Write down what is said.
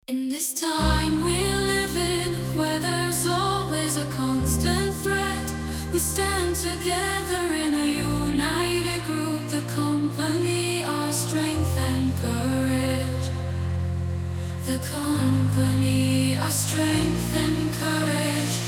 In this time we live in, where there's always a constant threat, we stand together in a united group. The company, our strength and courage. The company, our strength and courage.